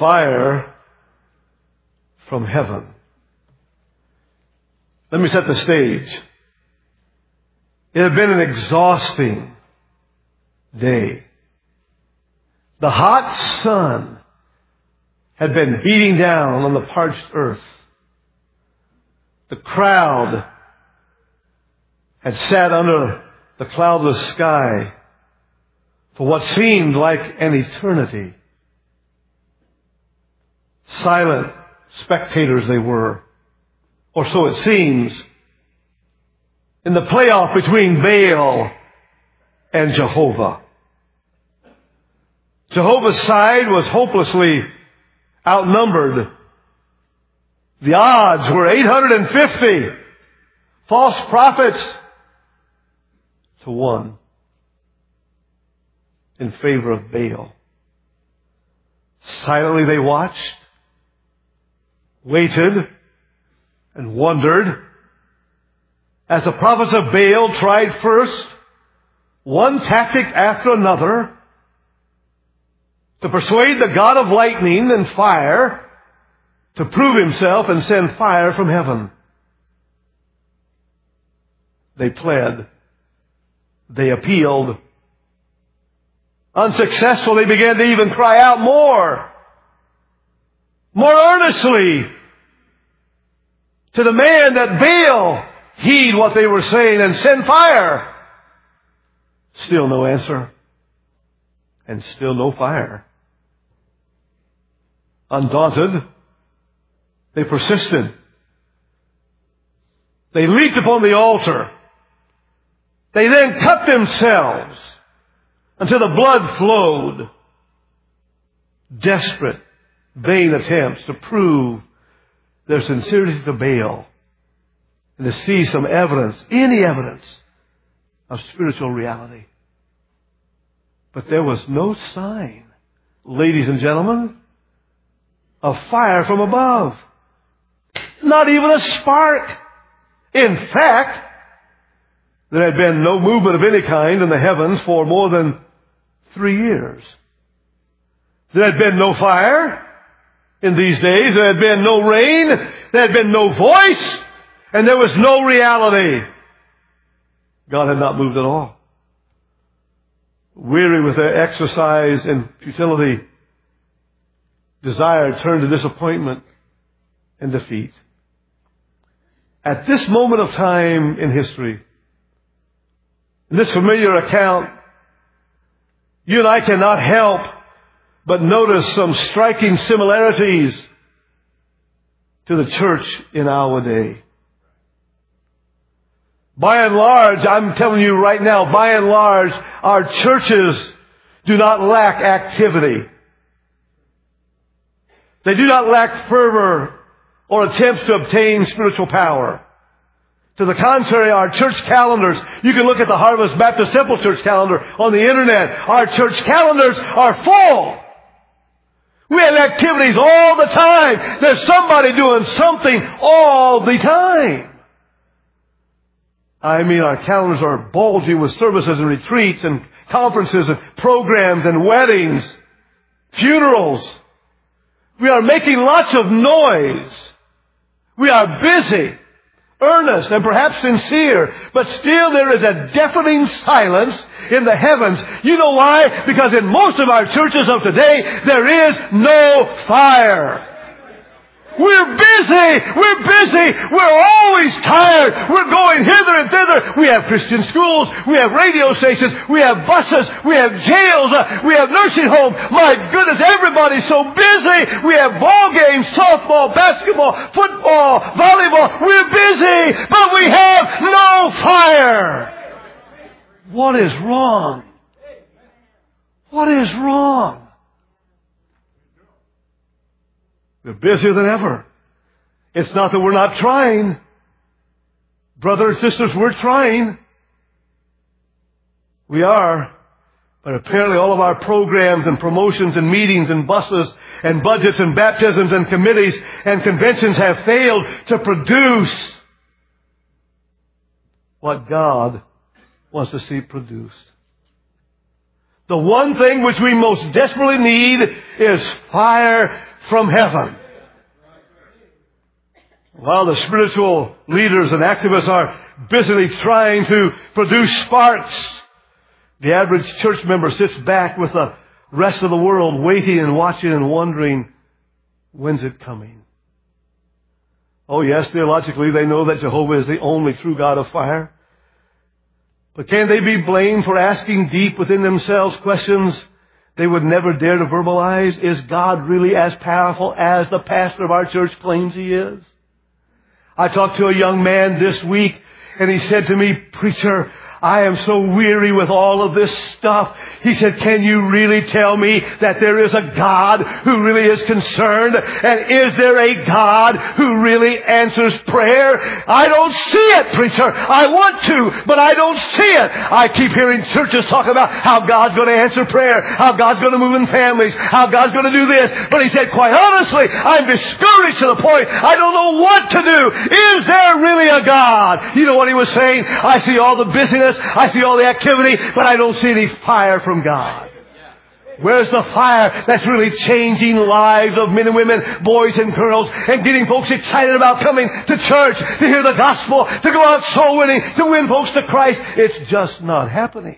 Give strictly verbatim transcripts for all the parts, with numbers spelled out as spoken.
fire from heaven. Let me set the stage. It had been an exhausting day. The hot sun had been beating down on the parched earth. The crowd had sat under the cloudless sky for what seemed like an eternity. Silent spectators they were, or so it seems, in the playoff between Baal and Jehovah. Jehovah's side was hopelessly outnumbered. The odds were eight hundred fifty false prophets to one in favor of Baal. Silently they watched, waited, and wondered as the prophets of Baal tried first one tactic after another to persuade the God of lightning and fire to prove himself and send fire from heaven. They pled. They appealed. Unsuccessful, they began to even cry out more, more earnestly, to demand that Baal heed what they were saying and send fire. Still no answer. And still no fire. Undaunted, they persisted. They leaped upon the altar. They then cut themselves until the blood flowed. Desperate, vain attempts to prove their sincerity to Baal and to see some evidence, any evidence of spiritual reality. But there was no sign, ladies and gentlemen, of fire from above. Not even a spark. In fact, there had been no movement of any kind in the heavens for more than three years. There had been no fire in these days. There had been no rain. There had been no voice. And there was no reality. God had not moved at all. Weary with their exercise in futility, desire turned to disappointment and defeat. At this moment of time in history, in this familiar account, you and I cannot help but notice some striking similarities to the church in our day. By and large, I'm telling you right now, by and large, our churches do not lack activity. They do not lack fervor or attempts to obtain spiritual power. To the contrary, our church calendars, you can look at the Harvest Baptist Temple Church calendar on the internet. Our church calendars are full. We have activities all the time. There's somebody doing something all the time. I mean, our calendars are bulging with services and retreats and conferences and programs and weddings, funerals. We are making lots of noise. We are busy, earnest, and perhaps sincere, but still there is a deafening silence in the heavens. You know why? Because in most of our churches of today, there is no fire. We're busy. We're busy. We're always tired. We're going hither and thither. We have Christian schools. We have radio stations. We have buses. We have jails. Uh, we have nursing homes. My goodness, everybody's so busy. We have ball games, softball, basketball, football, volleyball. We're busy, but we have no fire. What is wrong? What is wrong? We're busier than ever. It's not that we're not trying. Brothers and sisters, we're trying. We are. But apparently all of our programs and promotions and meetings and buses and budgets and baptisms and committees and conventions have failed to produce what God wants to see produced. The one thing which we most desperately need is fire from heaven. While the spiritual leaders and activists are busily trying to produce sparks, the average church member sits back with the rest of the world waiting and watching and wondering, when's it coming? Oh yes, theologically they know that Jehovah is the only true God of fire. But can they be blamed for asking deep within themselves questions they would never dare to verbalize? Is God really as powerful as the pastor of our church claims He is? I talked to a young man this week, and he said to me, "Preacher, I am so weary with all of this stuff." He said, "Can you really tell me that there is a God who really is concerned? And is there a God who really answers prayer?" "I don't see it, preacher. I want to, but I don't see it." I keep hearing churches talk about how God's going to answer prayer, how God's going to move in families, how God's going to do this. But he said, quite honestly, I'm discouraged to the point I don't know what to do. Is there really a God? You know what he was saying? I see all the busyness, I see all the activity, but I don't see any fire from God. Where's the fire that's really changing lives of men and women, boys and girls, and getting folks excited about coming to church, to hear the gospel, to go out soul winning, to win folks to Christ? It's just not happening.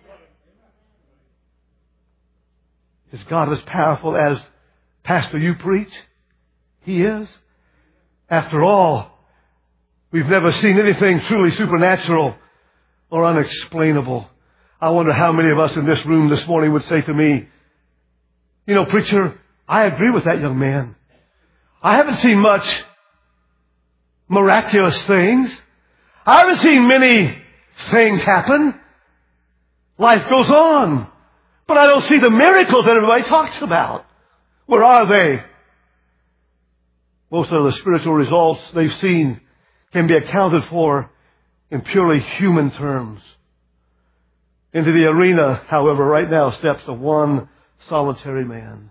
Is God as powerful as, Pastor, you preach? He is. After all, we've never seen anything truly supernatural or unexplainable. I wonder how many of us in this room this morning would say to me, "You know, preacher, I agree with that young man. I haven't seen much miraculous things. I haven't seen many things happen. Life goes on. But I don't see the miracles that everybody talks about. Where are they?" Most of the spiritual results they've seen can be accounted for in purely human terms. Into the arena, however, right now steps a one solitary man.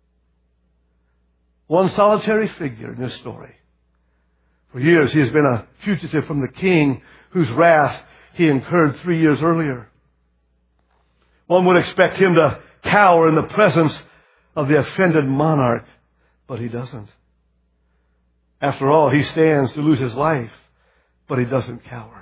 One solitary figure in this story. For years he has been a fugitive from the king whose wrath he incurred three years earlier. One would expect him to cower in the presence of the offended monarch, but he doesn't. After all, he stands to lose his life, but he doesn't cower.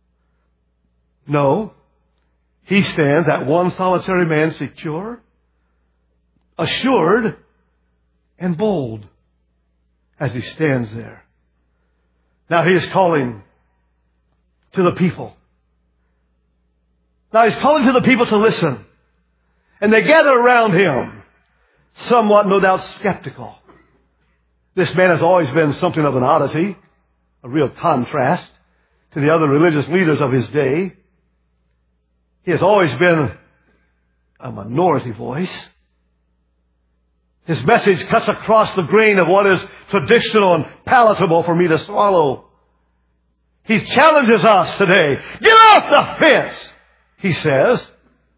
No, he stands, that one solitary man, secure, assured, and bold as he stands there. Now he is calling to the people. Now he's calling to the people to listen. And they gather around him, somewhat, no doubt, skeptical. This man has always been something of an oddity, a real contrast to the other religious leaders of his day. He has always been a minority voice. His message cuts across the grain of what is traditional and palatable for me to swallow. He challenges us today. Get off the fence, he says,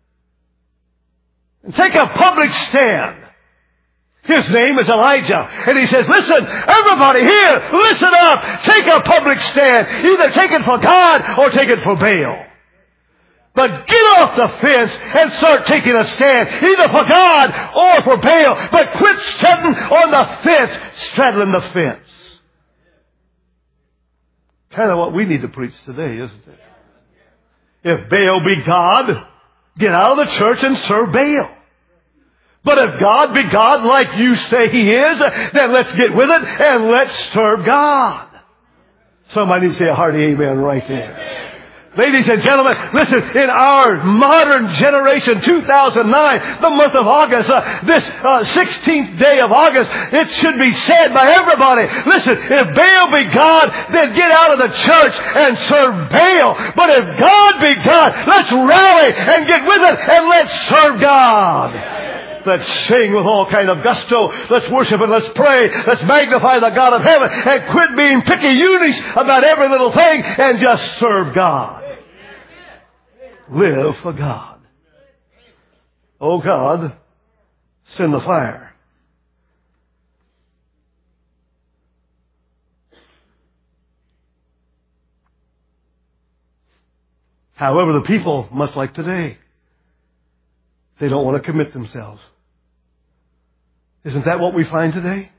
and take a public stand. His name is Elijah. And he says, listen, everybody here, listen up. Take a public stand. Either take it for God or take it for Baal. But get off the fence and start taking a stand, either for God or for Baal. But quit sitting on the fence, straddling the fence. Kind of what we need to preach today, isn't it? If Baal be God, get out of the church and serve Baal. But if God be God like you say He is, then let's get with it and let's serve God. Somebody say a hearty amen right there. Ladies and gentlemen, listen, in our modern generation, two thousand nine, the month of August, uh, this uh, sixteenth day of August, it should be said by everybody, listen, if Baal be God, then get out of the church and serve Baal. But if God be God, let's rally and get with it and let's serve God. Let's sing with all kind of gusto. Let's worship and let's pray. Let's magnify the God of heaven and quit being picky-unis about every little thing and just serve God. Live for God. Oh God, send the fire. However, the people, much like today, they don't want to commit themselves. Isn't that what we find today?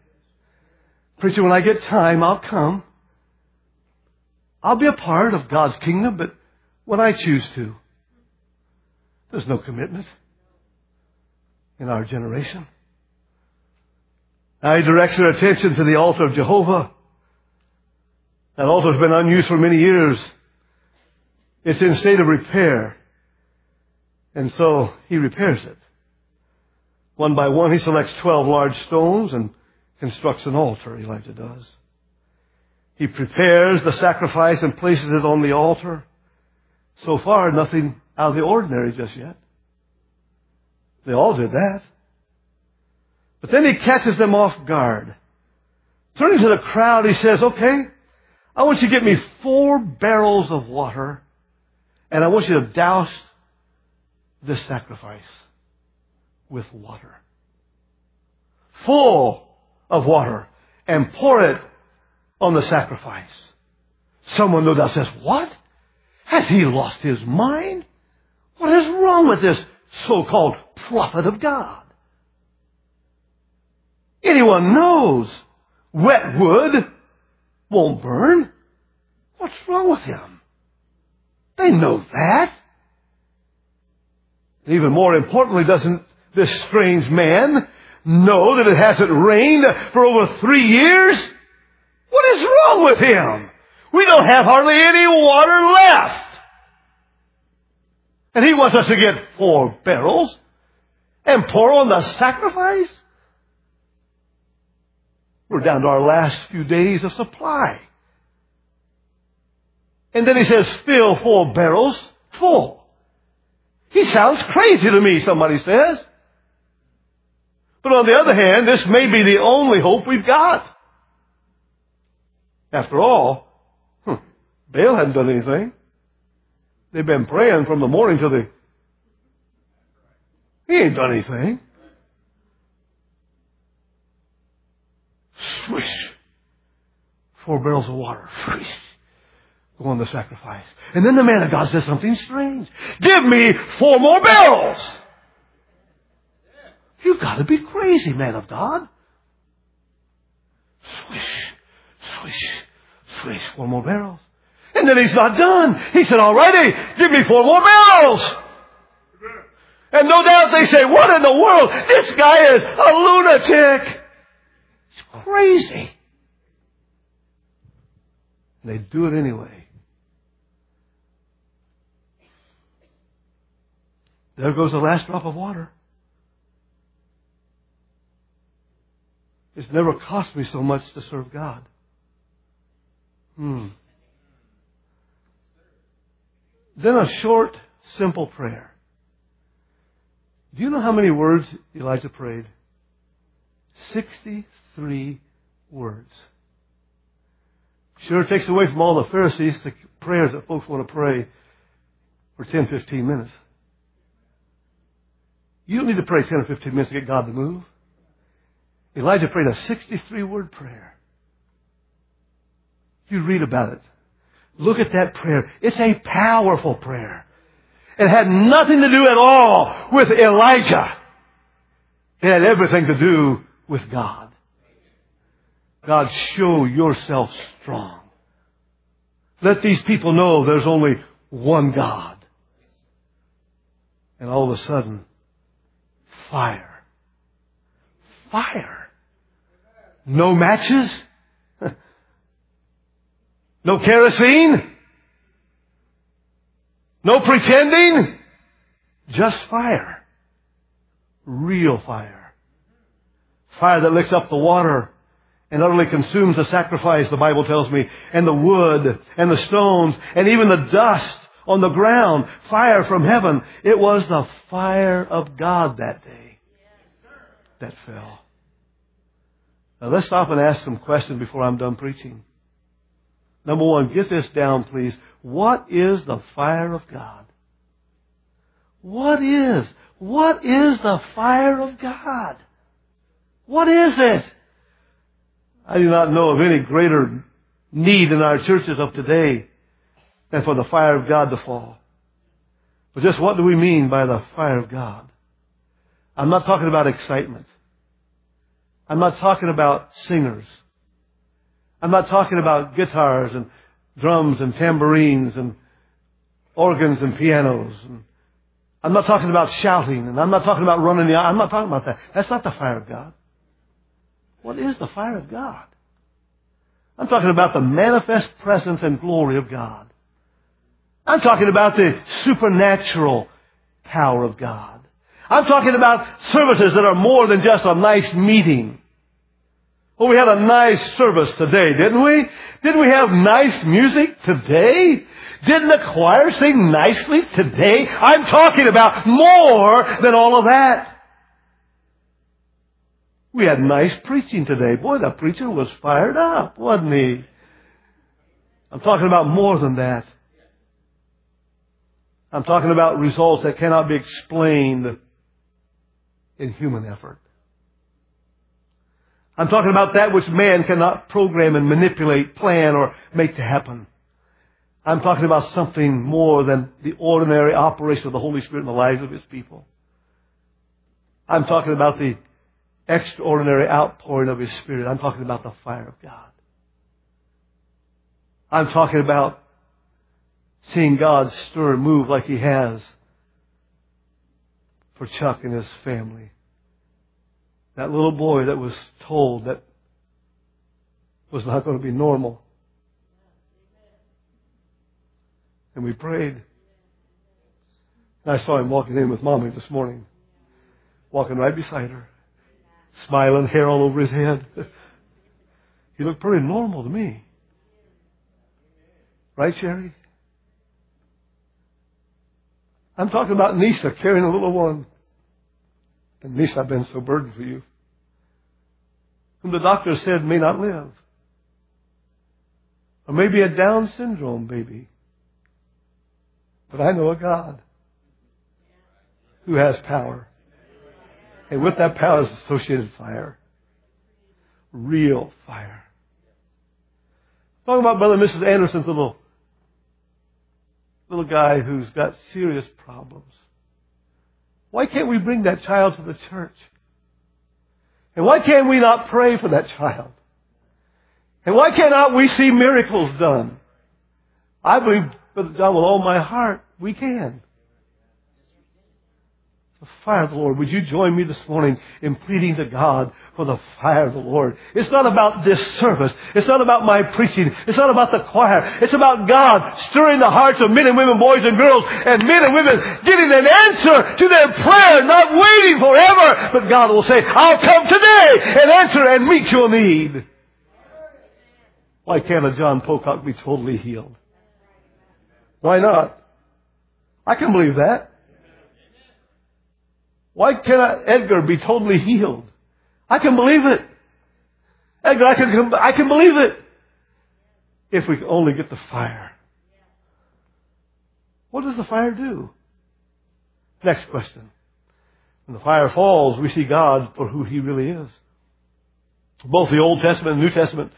Preacher, when I get time, I'll come. I'll be a part of God's kingdom, but when I choose to. There's no commitment in our generation. Now he directs their attention to the altar of Jehovah. That altar has been unused for many years. It's in state of repair. And so he repairs it. One by one, he selects twelve large stones and constructs an altar, Elijah does. He prepares the sacrifice and places it on the altar. So far, nothing out of the ordinary just yet. They all did that. But then he catches them off guard. Turning to the crowd, he says, okay, I want you to get me four barrels of water, and I want you to douse this sacrifice with water. Full of water, and pour it on the sacrifice. Someone no doubt says, what? Has he lost his mind? What is wrong with this so-called prophet of God? Anyone knows wet wood won't burn. What's wrong with him? They know that. Even more importantly, doesn't this strange man know that it hasn't rained for over three years? What is wrong with him? We don't have hardly any water left. And he wants us to get four barrels and pour on the sacrifice? We're down to our last few days of supply. And then he says, fill four barrels full. He sounds crazy to me, somebody says. But on the other hand, this may be the only hope we've got. After all, hmm, Baal hadn't done anything. They've been praying from the morning till the... He ain't done anything. Swish. Four barrels of water. Swish. Go on the sacrifice. And then the man of God says something strange. Give me four more barrels. You've got to be crazy, man of God. Swish. Swish. Swish. Four more barrels. And then he's not done. He said, all righty, give me four more barrels. And no doubt they say, what in the world? This guy is a lunatic. It's crazy. And they do it anyway. There goes the last drop of water. It's never cost me so much to serve God. Hmm. Then a short, simple prayer. Do you know how many words Elijah prayed? sixty-three words. Sure takes away from all the Pharisees, the prayers that folks want to pray for ten, fifteen minutes. You don't need to pray ten or fifteen minutes to get God to move. Elijah prayed a sixty-three word prayer. You read about it. Look at that prayer. It's a powerful prayer. It had nothing to do at all with Elijah. It had everything to do with God. God, show yourself strong. Let these people know there's only one God. And all of a sudden, fire. Fire. No matches. No kerosene. No pretending. Just fire. Real fire. Fire that licks up the water and utterly consumes the sacrifice, the Bible tells me, and the wood and the stones and even the dust on the ground. Fire from heaven. It was the fire of God that day that fell. Now let's stop and ask some questions before I'm done preaching. Number one, get this down, please. What is the fire of God? What is? What is the fire of God? What is it? I do not know of any greater need in our churches of today than for the fire of God to fall. But just what do we mean by the fire of God? I'm not talking about excitement. I'm not talking about singers. I'm not talking about guitars and drums and tambourines and organs and pianos. And I'm not talking about shouting, and I'm not talking about running the aisle. I'm not talking about that. That's not the fire of God. What is the fire of God? I'm talking about the manifest presence and glory of God. I'm talking about the supernatural power of God. I'm talking about services that are more than just a nice meeting. Well, we had a nice service today, didn't we? Didn't we have nice music today? Didn't the choir sing nicely today? I'm talking about more than all of that. We had nice preaching today. Boy, the preacher was fired up, wasn't he? I'm talking about more than that. I'm talking about results that cannot be explained in human effort. I'm talking about that which man cannot program and manipulate, plan, or make to happen. I'm talking about something more than the ordinary operation of the Holy Spirit in the lives of His people. I'm talking about the extraordinary outpouring of His Spirit. I'm talking about the fire of God. I'm talking about seeing God stir and move like He has for Chuck and his family. That little boy that was told that was not going to be normal. And we prayed. And I saw him walking in with Mommy this morning. Walking right beside her. Smiling, hair all over his head. He looked pretty normal to me. Right, Sherry? I'm talking about Nisa carrying a little one. And Nisa, I've been so burdened for you. Whom the doctor said may not live. Or maybe a Down syndrome baby. But I know a God who has power. And with that power is associated fire. Real fire. Talking about Brother and Missus Anderson's little, little guy who's got serious problems. Why can't we bring that child to the church? And why can't we not pray for that child? And why cannot we see miracles done? I believe, Brother John, with all my heart, we can. The fire of the Lord. Would you join me this morning in pleading to God for the fire of the Lord? It's not about this service. It's not about my preaching. It's not about the choir. It's about God stirring the hearts of men and women, boys and girls, and men and women getting an answer to their prayer, not waiting forever. But God will say, I'll come today and answer and meet your need. Why can't a John Pocock be totally healed? Why not? I can believe that. Why cannot Edgar be totally healed? I can believe it. Edgar, I can, I can believe it. If we can only get the fire. What does the fire do? Next question. When the fire falls, we see God for who He really is. Both the Old Testament and the New Testament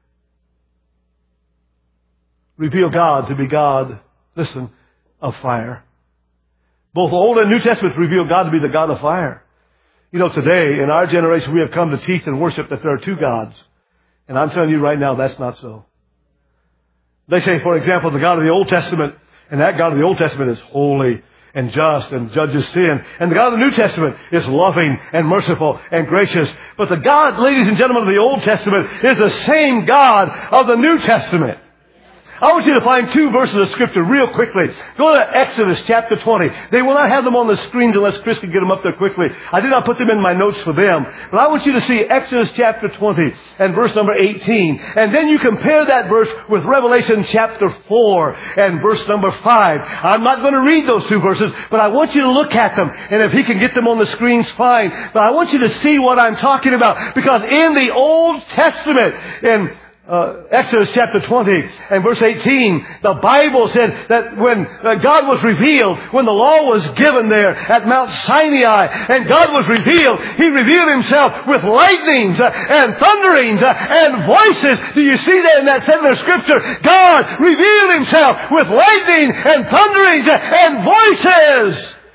reveal God to be God, listen, of fire. Both Old and New Testaments reveal God to be the God of fire. You know, today, in our generation, we have come to teach and worship that there are two gods. And I'm telling you right now, that's not so. They say, for example, the God of the Old Testament, and that God of the Old Testament is holy and just and judges sin. And the God of the New Testament is loving and merciful and gracious. But the God, ladies and gentlemen, of the Old Testament is the same God of the New Testament. I want you to find two verses of Scripture real quickly. Go to Exodus chapter twenty. They will not have them on the screens unless Chris can get them up there quickly. I did not put them in my notes for them. But I want you to see Exodus chapter twenty and verse number eighteen. And then you compare that verse with Revelation chapter four and verse number five. I'm not going to read those two verses, but I want you to look at them. And if he can get them on the screens, fine. But I want you to see what I'm talking about. Because in the Old Testament, in Uh, Exodus chapter twenty and verse eighteen, the Bible said that when uh, God was revealed, when the law was given there at Mount Sinai, and God was revealed, He revealed Himself with lightnings uh, and thunderings uh, and voices. Do you see that in that secular scripture? God revealed Himself with lightning and thunderings uh, and voices.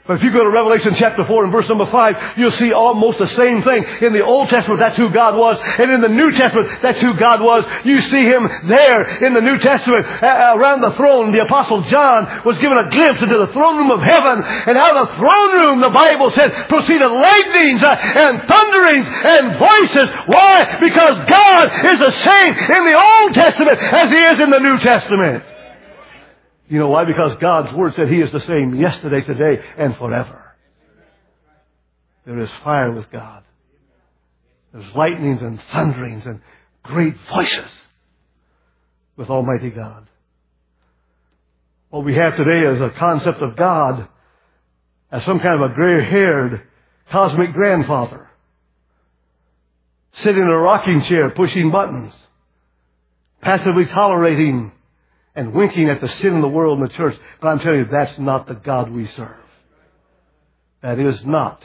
But if you go to Revelation chapter four and verse number five, you'll see almost the same thing. In the Old Testament, that's who God was. And in the New Testament, that's who God was. You see Him there in the New Testament uh, around the throne. The Apostle John was given a glimpse into the throne room of heaven. And out of the throne room, the Bible said, proceeded lightnings uh, and thunderings and voices. Why? Because God is the same in the Old Testament as He is in the New Testament. You know why? Because God's Word said He is the same yesterday, today, and forever. There is fire with God. There's lightnings and thunderings and great voices with Almighty God. What we have today is a concept of God as some kind of a gray-haired cosmic grandfather sitting in a rocking chair pushing buttons, passively tolerating and winking at the sin in the world and the church. But I'm telling you, that's not the God we serve. That is not.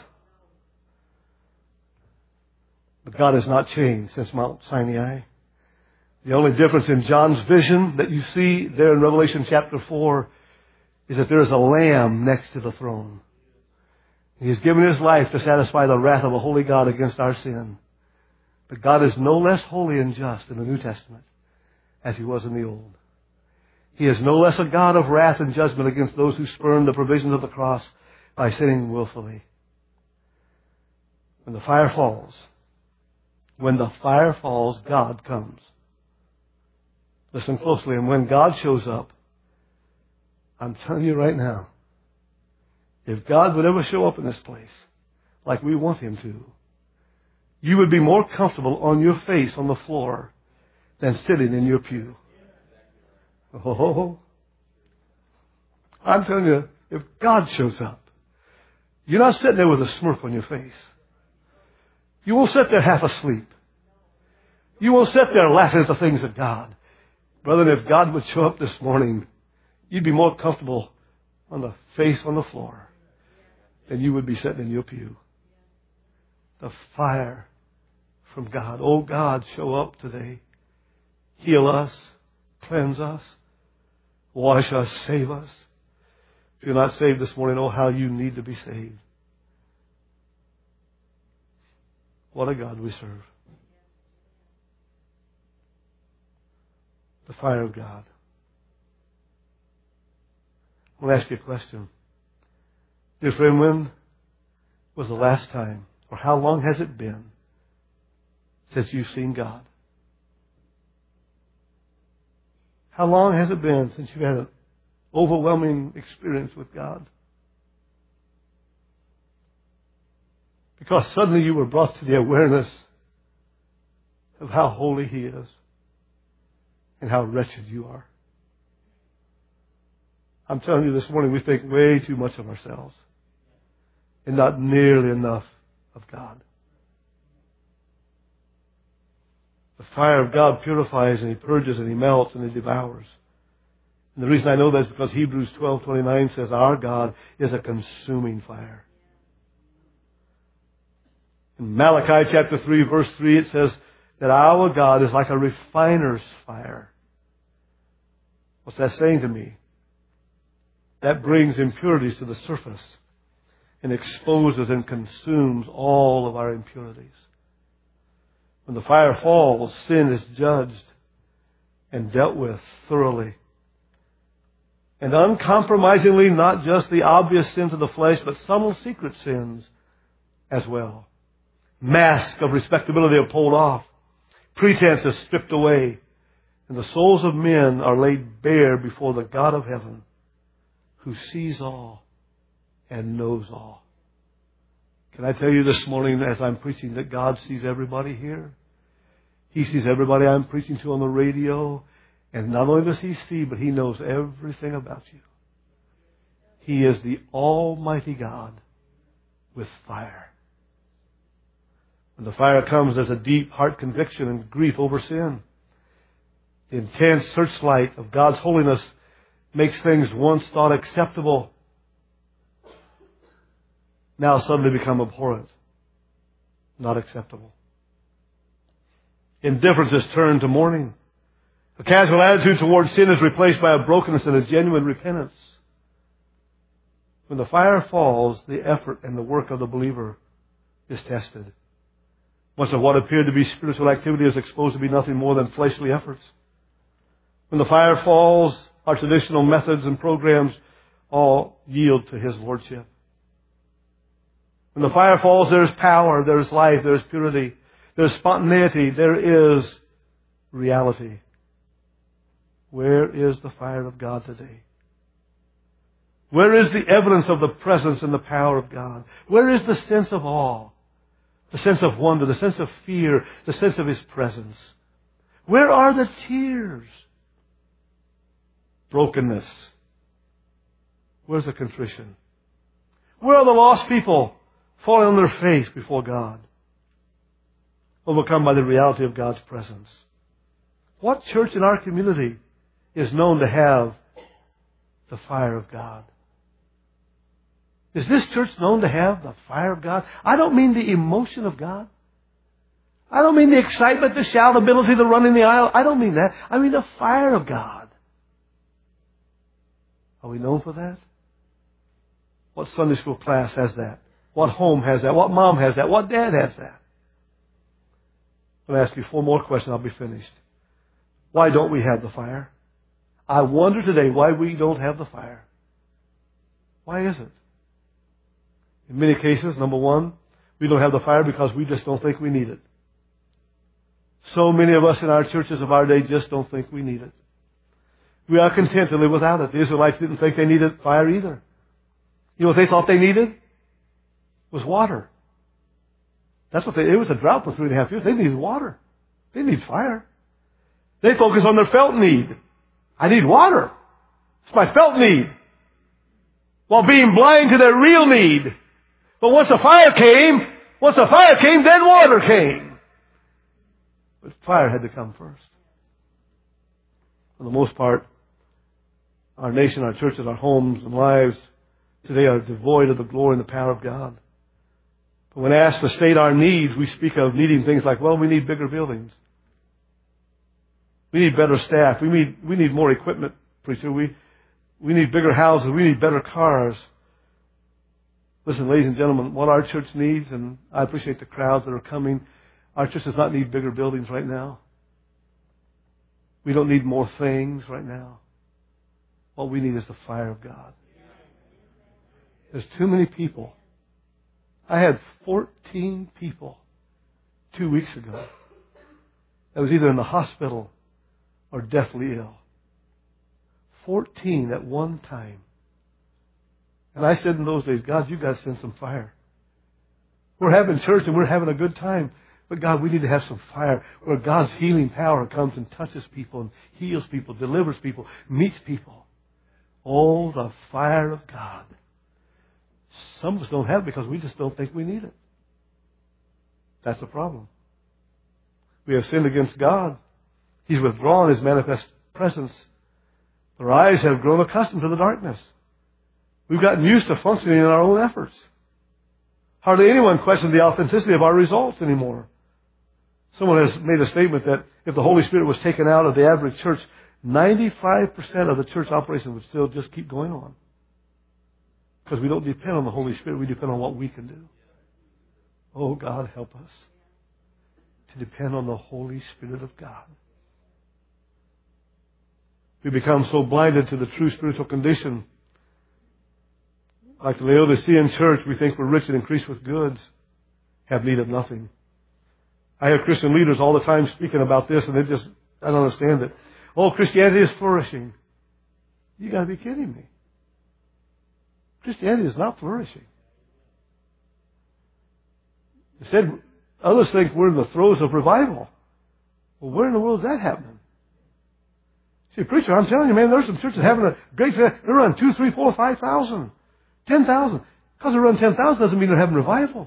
But God has not changed since Mount Sinai. The only difference in John's vision that you see there in Revelation chapter four is that there is a lamb next to the throne. He has given His life to satisfy the wrath of a holy God against our sin. But God is no less holy and just in the New Testament as He was in the Old. He is no less a God of wrath and judgment against those who spurn the provisions of the cross by sinning willfully. When the fire falls, when the fire falls, God comes. Listen closely. And when God shows up, I'm telling you right now, if God would ever show up in this place like we want Him to, you would be more comfortable on your face on the floor than sitting in your pew. Oh, I'm telling you, if God shows up, you're not sitting there with a smirk on your face. You won't sit there half asleep. You won't sit there laughing at the things of God. Brother, if God would show up this morning, you'd be more comfortable on the face on the floor than you would be sitting in your pew. The fire from God. Oh God, show up today. Heal us. Cleanse us. Wash us. Save us. If you're not saved this morning, oh, how you need to be saved. What a God we serve. The fire of God. I'll ask you a question. Dear friend, when was the last time, or how long has it been since you've seen God? How long has it been since you've had an overwhelming experience with God? Because suddenly you were brought to the awareness of how holy He is and how wretched you are. I'm telling you this morning, we think way too much of ourselves and not nearly enough of God. The fire of God purifies and He purges and He melts and He devours. And the reason I know that is because Hebrews twelve twenty-nine says our God is a consuming fire. In Malachi chapter three verse three it says that our God is like a refiner's fire. What's that saying to me? That brings impurities to the surface and exposes and consumes all of our impurities. When the fire falls, sin is judged and dealt with thoroughly. And uncompromisingly, not just the obvious sins of the flesh, but subtle secret sins as well. Mask of respectability are pulled off. Pretense is stripped away. And the souls of men are laid bare before the God of heaven, who sees all and knows all. Can I tell you this morning as I'm preaching that God sees everybody here? He sees everybody I'm preaching to on the radio. And not only does He see, but He knows everything about you. He is the Almighty God with fire. When the fire comes, there's a deep heart conviction and grief over sin. The intense searchlight of God's holiness makes things once thought acceptable now suddenly become abhorrent, not acceptable. Indifference is turned to mourning. A casual attitude towards sin is replaced by a brokenness and a genuine repentance. When the fire falls, the effort and the work of the believer is tested. Much of what appeared to be spiritual activity is exposed to be nothing more than fleshly efforts. When the fire falls, our traditional methods and programs all yield to His Lordship. When the fire falls, there is power, there is life, there is purity, there is spontaneity, there is reality. Where is the fire of God today? Where is the evidence of the presence and the power of God? Where is the sense of awe, the sense of wonder, the sense of fear, the sense of His presence? Where are the tears? Brokenness. Where's the contrition? Where are the lost people falling on their face before God, overcome by the reality of God's presence? What church in our community is known to have the fire of God? Is this church known to have the fire of God? I don't mean the emotion of God. I don't mean the excitement, the shoutability, the running the aisle. I don't mean that. I mean the fire of God. Are we known for that? What Sunday school class has that? What home has that? What mom has that? What dad has that? I'll ask you four more questions. I'll be finished. Why don't we have the fire? I wonder today why we don't have the fire. Why is it? In many cases, number one, we don't have the fire because we just don't think we need it. So many of us in our churches of our day just don't think we need it. We are content to live without it. The Israelites didn't think they needed fire either. You know what they thought they needed? Was water. That's what they, it was a drought for three and a half years. They needed water. They need fire. They focus on their felt need. I need water. It's my felt need. While being blind to their real need. But once the fire came, once the fire came, then water came. But fire had to come first. For the most part, our nation, our churches, our homes and lives today are devoid of the glory and the power of God. But when asked to state our needs, we speak of needing things like, well, we need bigger buildings. We need better staff. We need, we need more equipment, preacher. We, we need bigger houses. We need better cars. Listen, ladies and gentlemen, what our church needs, and I appreciate the crowds that are coming, our church does not need bigger buildings right now. We don't need more things right now. What we need is the fire of God. There's too many people. I had fourteen people two weeks ago that was either in the hospital or deathly ill. Fourteen at one time. And I said in those days, God, you've got to send some fire. We're having church and we're having a good time. But God, we need to have some fire where God's healing power comes and touches people and heals people, delivers people, meets people. Oh, the fire of God. Some of us don't have it because we just don't think we need it. That's the problem. We have sinned against God. He's withdrawn His manifest presence. Our eyes have grown accustomed to the darkness. We've gotten used to functioning in our own efforts. Hardly anyone questions the authenticity of our results anymore. Someone has made a statement that if the Holy Spirit was taken out of the average church, ninety-five percent of the church operation would still just keep going on. Because we don't depend on the Holy Spirit, we depend on what we can do. Oh, God, help us to depend on the Holy Spirit of God. We become so blinded to the true spiritual condition. Like the Laodicean church, we think we're rich and increased with goods, have need of nothing. I hear Christian leaders all the time speaking about this, and they just, I don't understand it. Oh, Christianity is flourishing. You got to be kidding me. Christianity is not flourishing. Instead, others think we're in the throes of revival. Well, where in the world is that happening? See, preacher, I'm telling you, man, there's some churches having a great, they're running two, three, four, five thousand, ten thousand. Because they're running ten thousand doesn't mean they're having revival.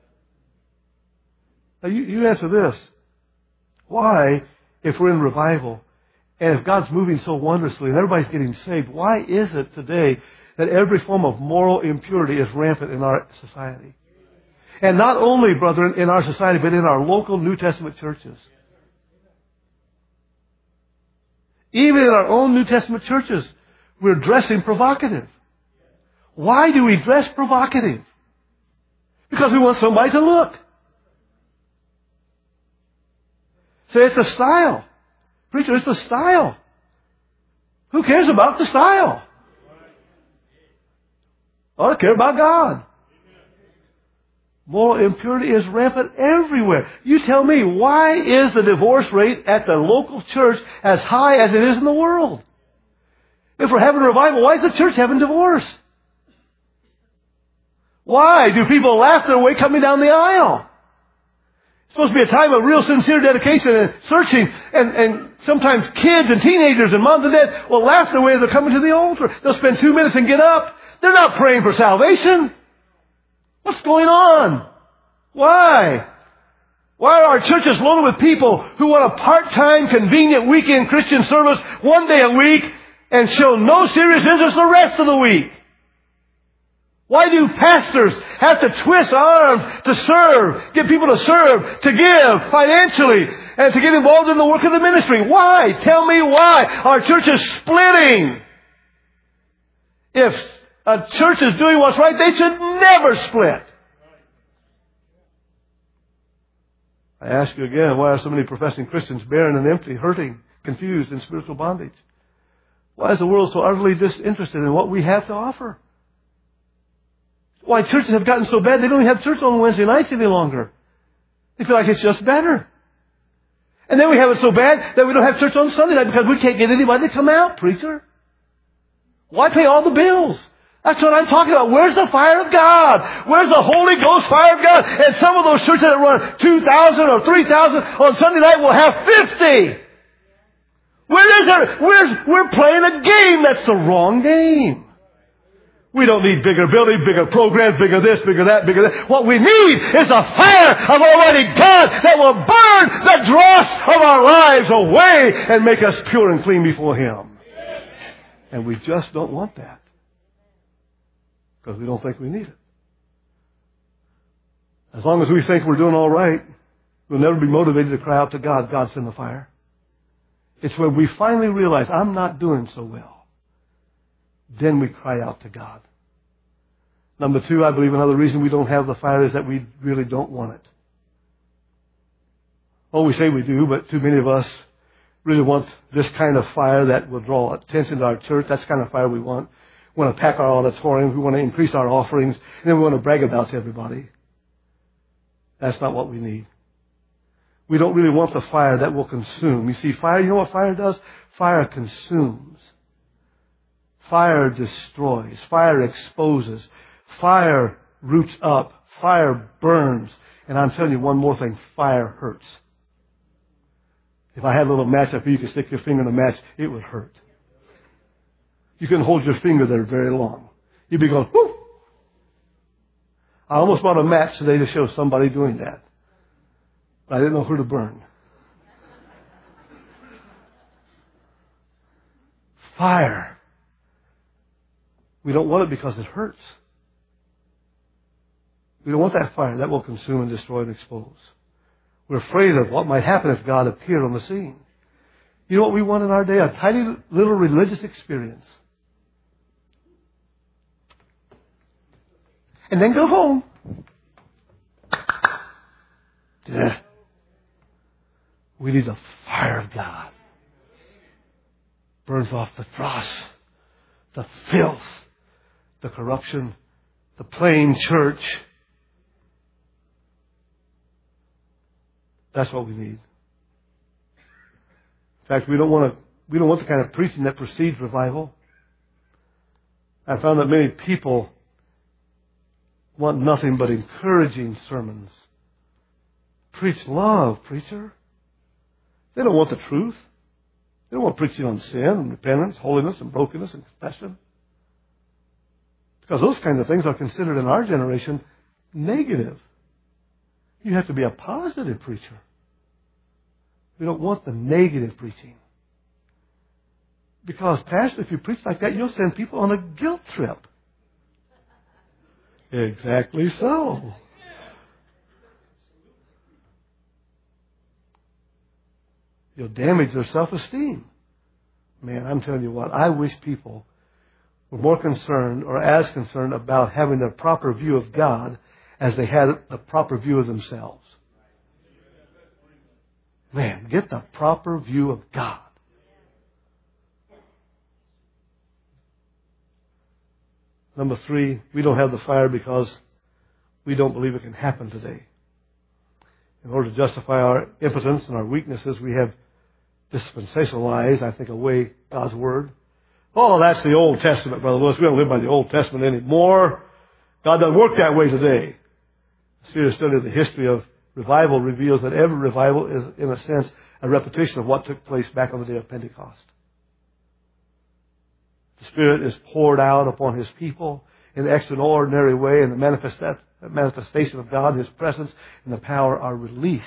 Now, you, you answer this. Why, if we're in revival, and if God's moving so wondrously and everybody's getting saved, why is it today that every form of moral impurity is rampant in our society? And not only, brethren, in our society, but in our local New Testament churches. Even in our own New Testament churches, we're dressing provocative. Why do we dress provocative? Because we want somebody to look. Say it's a style. Preacher, it's a style. Who cares about the style? I ought to care about God. Moral impurity is rampant everywhere. You tell me, why is the divorce rate at the local church as high as it is in the world? If we're having a revival, why is the church having divorce? Why do people laugh their way coming down the aisle? It's supposed to be a time of real sincere dedication and searching, and, and sometimes kids and teenagers and moms and dads will laugh their way as they're coming to the altar. They'll spend two minutes and get up. They're not praying for salvation. What's going on? Why? Why are our churches loaded with people who want a part-time, convenient weekend Christian service one day a week and show no serious interest the rest of the week? Why do pastors have to twist arms to serve, get people to serve, to give financially, and to get involved in the work of the ministry? Why? Tell me why. Our church is splitting. If a church is doing what's right, they should never split. I ask you again, why are so many professing Christians barren and empty, hurting, confused, in spiritual bondage? Why is the world so utterly disinterested in what we have to offer? Why churches have gotten so bad they don't even have church on Wednesday nights any longer. They feel like it's just better. And then we have it so bad that we don't have church on Sunday night because we can't get anybody to come out, preacher. Why pay all the bills? That's what I'm talking about. Where's the fire of God? Where's the Holy Ghost fire of God? And some of those churches that run two thousand or three thousand on Sunday night will have fifty. Where is it? We're, we're playing a game. That's the wrong game. We don't need bigger buildings, bigger programs, bigger this, bigger that, bigger that. What we need is a fire of Almighty God that will burn the dross of our lives away and make us pure and clean before Him. And we just don't want that. Because we don't think we need it. As long as we think we're doing all right, we'll never be motivated to cry out to God, God send the fire. It's when we finally realize I'm not doing so well. Then we cry out to God. Number two, I believe another reason we don't have the fire is that we really don't want it. Well, we say we do, but too many of us really want this kind of fire that will draw attention to our church. That's the kind of fire we want. We want to pack our auditorium. We want to increase our offerings. And then we want to brag about it to everybody. That's not what we need. We don't really want the fire that will consume. You see, fire, you know what fire does? Fire consumes. Fire destroys. Fire exposes. Fire roots up. Fire burns. And I'm telling you one more thing. Fire hurts. If I had a little match up here, you could stick your finger in the match. It would hurt. You couldn't hold your finger there very long. You'd be going, whoo. I almost bought a match today to show somebody doing that. But I didn't know who to burn. Fire. We don't want it because it hurts. We don't want that fire. That will consume and destroy and expose. We're afraid of what might happen if God appeared on the scene. You know what we want in our day? A tiny little religious experience. And then go home. Yeah. We need the fire of God. Burns off the dross, the filth, the corruption, the plain church. That's what we need. In fact, we don't want to, we don't want the kind of preaching that precedes revival. I found that many people want nothing but encouraging sermons. Preach love, preacher. They don't want the truth. They don't want preaching on sin and repentance, holiness and brokenness and confession. Because those kinds of things are considered in our generation negative. You have to be a positive preacher. We don't want the negative preaching. Because, Pastor, if you preach like that, you'll send people on a guilt trip. Exactly so. You'll damage their self-esteem. Man, I'm telling you what, I wish people were more concerned or as concerned about having the proper view of God as they had the proper view of themselves. Man, get the proper view of God. Number three, we don't have the fire because we don't believe it can happen today. In order to justify our impotence and our weaknesses, we have dispensationalized, I think, away God's Word. Oh, that's the Old Testament, Brother Lewis. We don't live by the Old Testament anymore. God doesn't work that way today. A serious study of the history of revival reveals that every revival is, in a sense, a repetition of what took place back on the day of Pentecost. The Spirit is poured out upon His people in an extraordinary way, and the manifestation of God, His presence, and the power are released.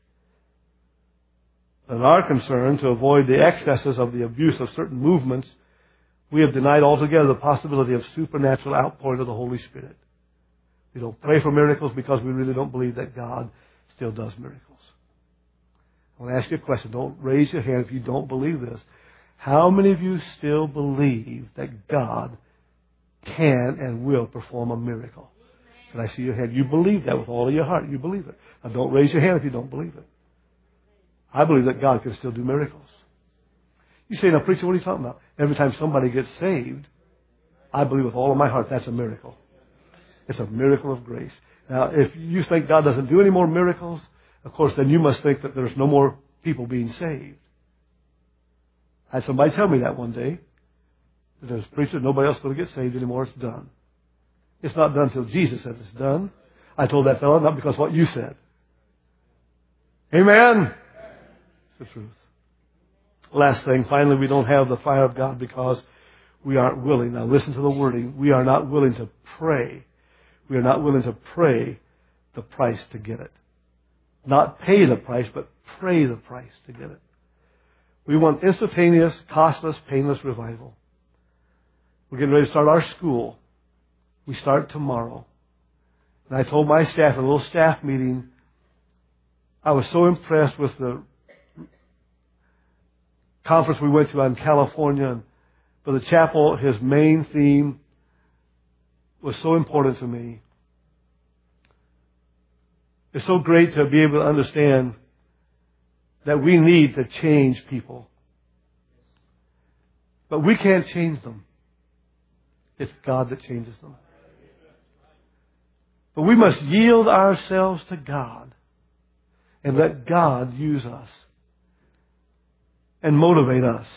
In our concern to avoid the excesses of the abuse of certain movements, we have denied altogether the possibility of supernatural outpouring of the Holy Spirit. We don't pray for miracles because we really don't believe that God still does miracles. I want to ask you a question. Don't raise your hand if you don't believe this. How many of you still believe that God can and will perform a miracle? Can I see your hand? You believe that with all of your heart. You believe it. Now don't raise your hand if you don't believe it. I believe that God can still do miracles. You say, now preacher, what are you talking about? Every time somebody gets saved, I believe with all of my heart that's a miracle. It's a miracle of grace. Now, if you think God doesn't do any more miracles, of course, then you must think that there's no more people being saved. I had somebody tell me that one day. That there's a preacher, nobody else is going to get saved anymore. It's done. It's not done until Jesus says it's done. I told that fellow, not because of what you said. Amen? It's the truth. Last thing, finally, we don't have the fire of God because we aren't willing. Now listen to the wording. We are not willing to pray. We are not willing to pray the price to get it. Not pay the price, but pray the price to get it. We want instantaneous, costless, painless revival. We're getting ready to start our school. We start tomorrow. And I told my staff in a little staff meeting, I was so impressed with the conference we went to out in California. And for the chapel, his main theme was so important to me. It's so great to be able to understand that we need to change people. But we can't change them. It's God that changes them. But we must yield ourselves to God and let God use us and motivate us.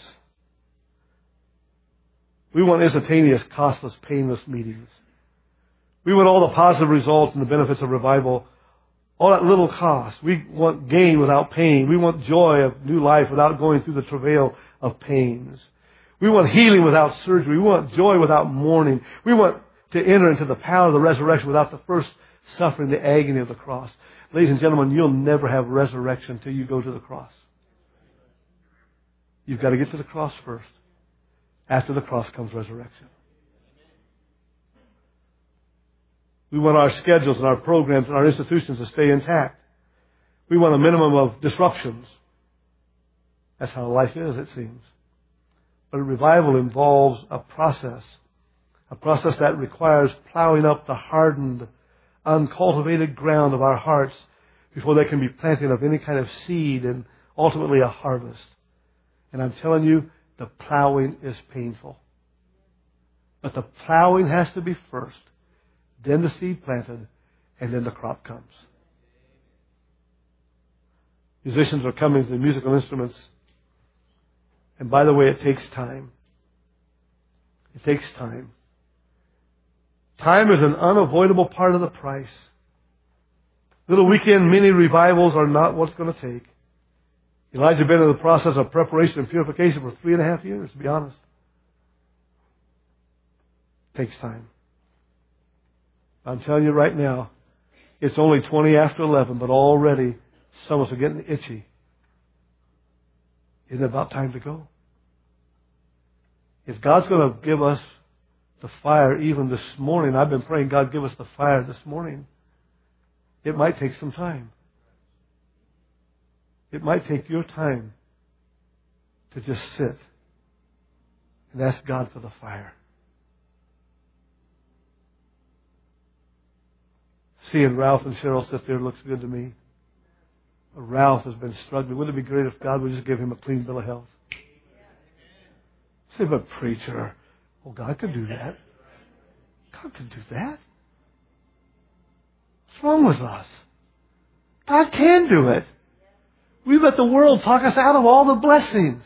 We want instantaneous, costless, painless meetings. We want all the positive results and the benefits of revival, all at little cost. We want gain without pain. We want joy of new life without going through the travail of pains. We want healing without surgery. We want joy without mourning. We want to enter into the power of the resurrection without the first suffering the agony of the cross. Ladies and gentlemen, you'll never have resurrection until you go to the cross. You've got to get to the cross first. After the cross comes resurrection. We want our schedules and our programs and our institutions to stay intact. We want a minimum of disruptions. That's how life is, it seems. But a revival involves a process. A process that requires plowing up the hardened, uncultivated ground of our hearts before there can be planting of any kind of seed and ultimately a harvest. And I'm telling you, the plowing is painful. But the plowing has to be first. Then the seed planted, and then the crop comes. Musicians are coming to the musical instruments. And by the way, it takes time. It takes time. Time is an unavoidable part of the price. Little weekend mini revivals are not what's going to take. Elijah had been in the process of preparation and purification for three and a half years, to be honest. It takes time. I'm telling you right now, it's only twenty after eleven, but already some of us are getting itchy. Isn't it about time to go? If God's going to give us the fire even this morning, I've been praying, God, give us the fire this morning. It might take some time. It might take your time to just sit and ask God for the fire. Seeing Ralph and Cheryl sit there looks good to me. Ralph has been struggling. Wouldn't it be great if God would just give him a clean bill of health? Say, but preacher, oh, God could do that. God could do that. What's wrong with us? God can do it. We let the world talk us out of all the blessings.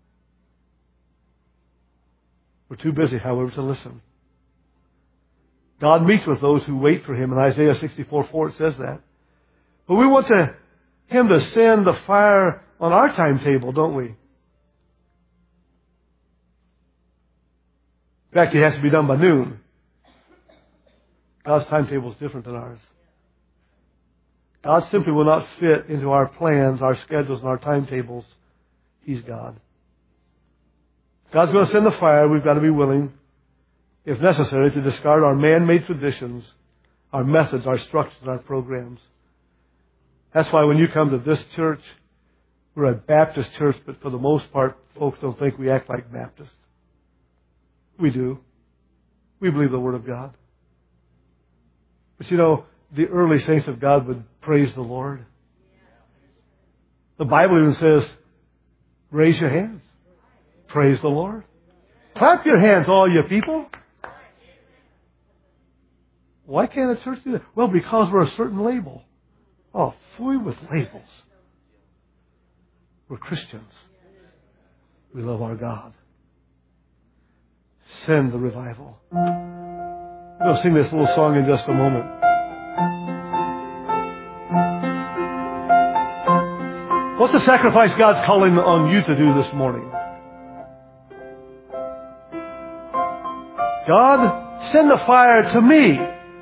We're too busy, however, to listen. God meets with those who wait for Him. In Isaiah sixty-four four, it says that. But we want to, Him to send the fire on our timetable, don't we? In fact, it has to be done by noon. God's timetable is different than ours. God simply will not fit into our plans, our schedules, and our timetables. He's God. God's going to send the fire. We've got to be willing, if necessary, to discard our man-made traditions, our methods, our structures, and our programs. That's why when you come to this church, we're a Baptist church, but for the most part, folks don't think we act like Baptists. We do. We believe the Word of God. But you know, the early saints of God would praise the Lord. The Bible even says, raise your hands. Praise the Lord. Clap your hands, all you people. Why can't a church do that? Well, because we're a certain label. Oh, fooey with labels. We're Christians. We love our God. Send the revival. We're going to sing this little song in just a moment. What's the sacrifice God's calling on you to do this morning? God, send the fire to me.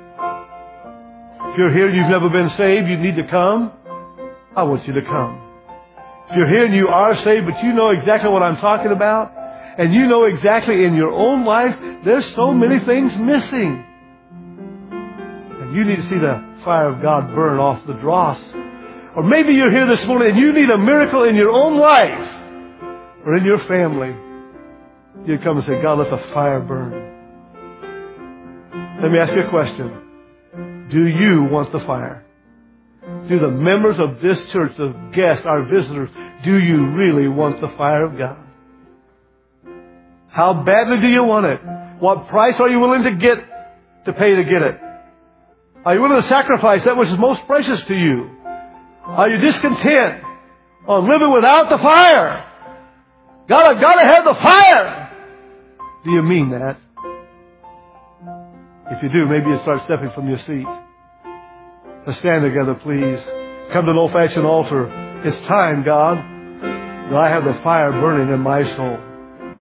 If you're here and you've never been saved, you need to come. I want you to come. If you're here and you are saved, but you know exactly what I'm talking about, and you know exactly in your own life, there's so many things missing. And you need to see the fire of God burn off the dross. Or maybe you're here this morning and you need a miracle in your own life or in your family. You come and say, God, let the fire burn. Let me ask you a question. Do you want the fire? Do the members of this church, the guests, our visitors, do you really want the fire of God? How badly do you want it? What price are you willing to get to pay to get it? Are you willing to sacrifice that which is most precious to you? Are you discontent on living without the fire? God, I've got to have the fire. Do you mean that? If you do, maybe you start stepping from your seat. Let's stand together, please. Come to an old-fashioned altar. It's time, God, that I have the fire burning in my soul.